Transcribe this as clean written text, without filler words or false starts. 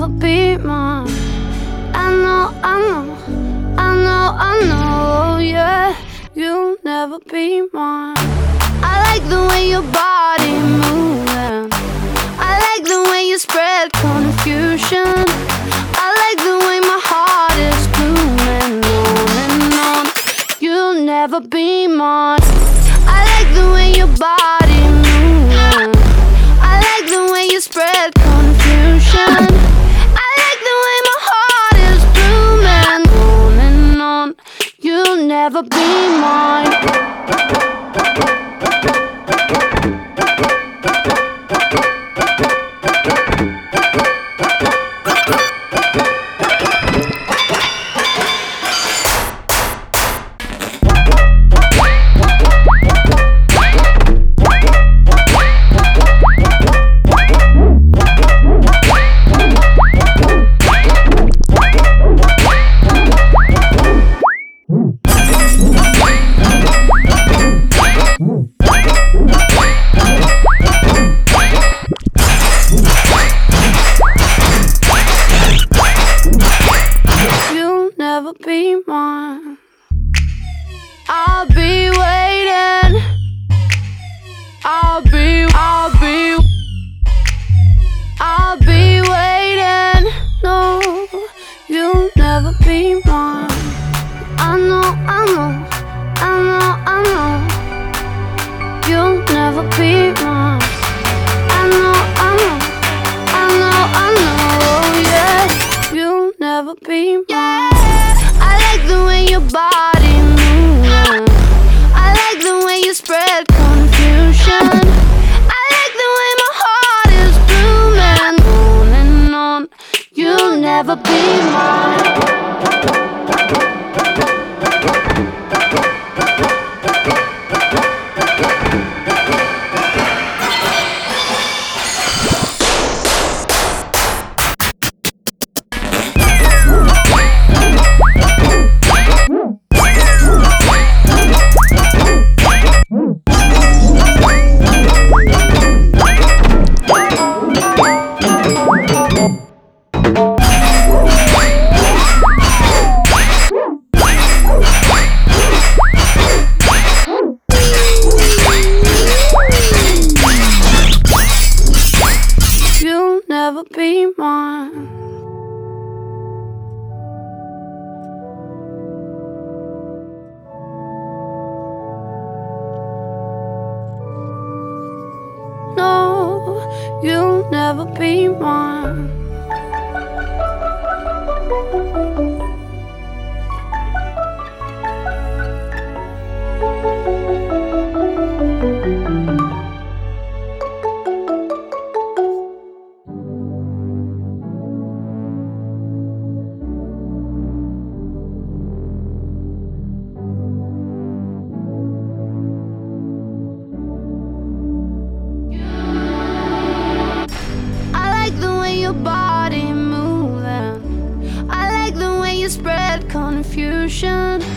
never be mine. I know, I know, I know, I know, yeah. You'll never be mine. I like the way your body moving. I like the way you spread confusion. I like the way my heart is blooming on and on. You'll never be mine. I like the way your body moving. I like the way you spread confusion. I like the way my heart is blooming on and on. You'll never be mine. Never be mine. I'll be waiting. I'll be waiting. No, you'll never be mine. I know, I know, I know, I know. You'll never be mine. I know, I know, I know, I know, yeah. You'll never be mine. I like the way your body moving. I like the way you spread confusion. I like the way my heart is blooming on and on. You'll never be mine. You'll never be mine. No, you'll never be mine. Your body moving. I like the way you spread confusion.